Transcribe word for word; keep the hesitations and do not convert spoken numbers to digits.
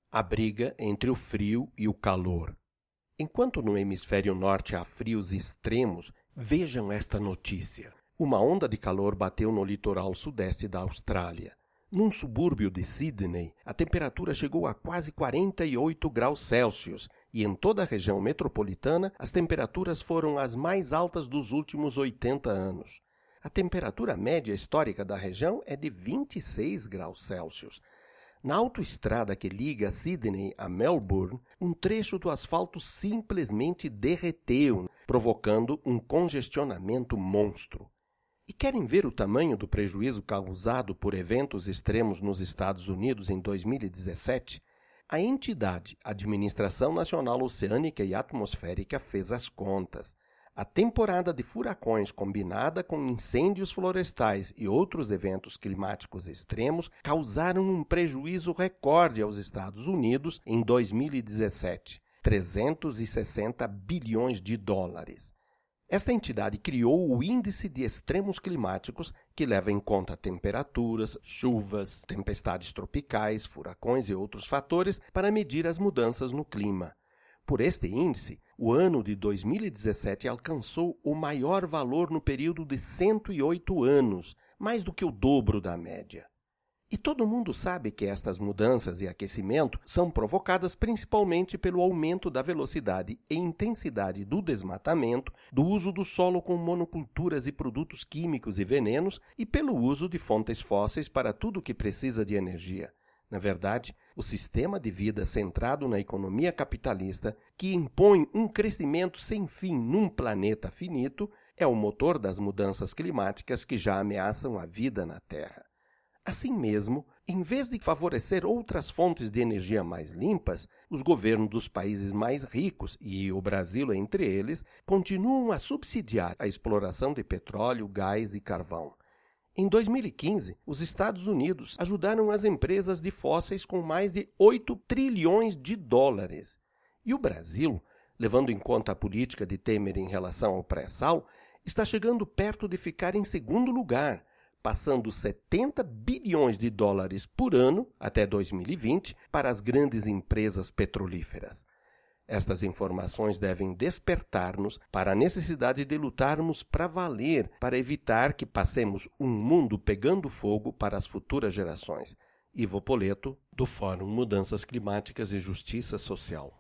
A briga entre o frio e o calor. Enquanto no hemisfério norte há frios extremos, vejam esta notícia. Uma onda de calor bateu no litoral sudeste da Austrália. Num subúrbio de Sydney, a temperatura chegou a quase quarenta e oito graus Celsius e em toda a região metropolitana as temperaturas foram as mais altas dos últimos oitenta anos. A temperatura média histórica da região é de vinte e seis graus Celsius. Na autoestrada que liga Sydney a Melbourne, um trecho do asfalto simplesmente derreteu, provocando um congestionamento monstro. E querem ver o tamanho do prejuízo causado por eventos extremos nos Estados Unidos em dois mil e dezessete? A entidade Administração Nacional Oceânica e Atmosférica fez as contas. A temporada de furacões combinada com incêndios florestais e outros eventos climáticos extremos causaram um prejuízo recorde aos Estados Unidos em dois mil e dezessete, trezentos e sessenta bilhões de dólares. Esta entidade criou o Índice de Extremos Climáticos, que leva em conta temperaturas, chuvas, tempestades tropicais, furacões e outros fatores para medir as mudanças no clima. Por este índice, o ano de dois mil e dezessete alcançou o maior valor no período de cento e oito anos, mais do que o dobro da média. E todo mundo sabe que estas mudanças e aquecimento são provocadas principalmente pelo aumento da velocidade e intensidade do desmatamento, do uso do solo com monoculturas e produtos químicos e venenos e pelo uso de fontes fósseis para tudo que precisa de energia. Na verdade, o sistema de vida centrado na economia capitalista, que impõe um crescimento sem fim num planeta finito, é o motor das mudanças climáticas que já ameaçam a vida na Terra. Assim mesmo, em vez de favorecer outras fontes de energia mais limpas, os governos dos países mais ricos, e o Brasil entre eles, continuam a subsidiar a exploração de petróleo, gás e carvão. Em dois mil e quinze, os Estados Unidos ajudaram as empresas de fósseis com mais de oito trilhões de dólares. E o Brasil, levando em conta a política de Temer em relação ao pré-sal, está chegando perto de ficar em segundo lugar, passando setenta bilhões de dólares por ano, até dois mil e vinte, para as grandes empresas petrolíferas. Estas informações devem despertar-nos para a necessidade de lutarmos para valer, para evitar que passemos um mundo pegando fogo para as futuras gerações. Ivo Poleto, do Fórum Mudanças Climáticas e Justiça Social.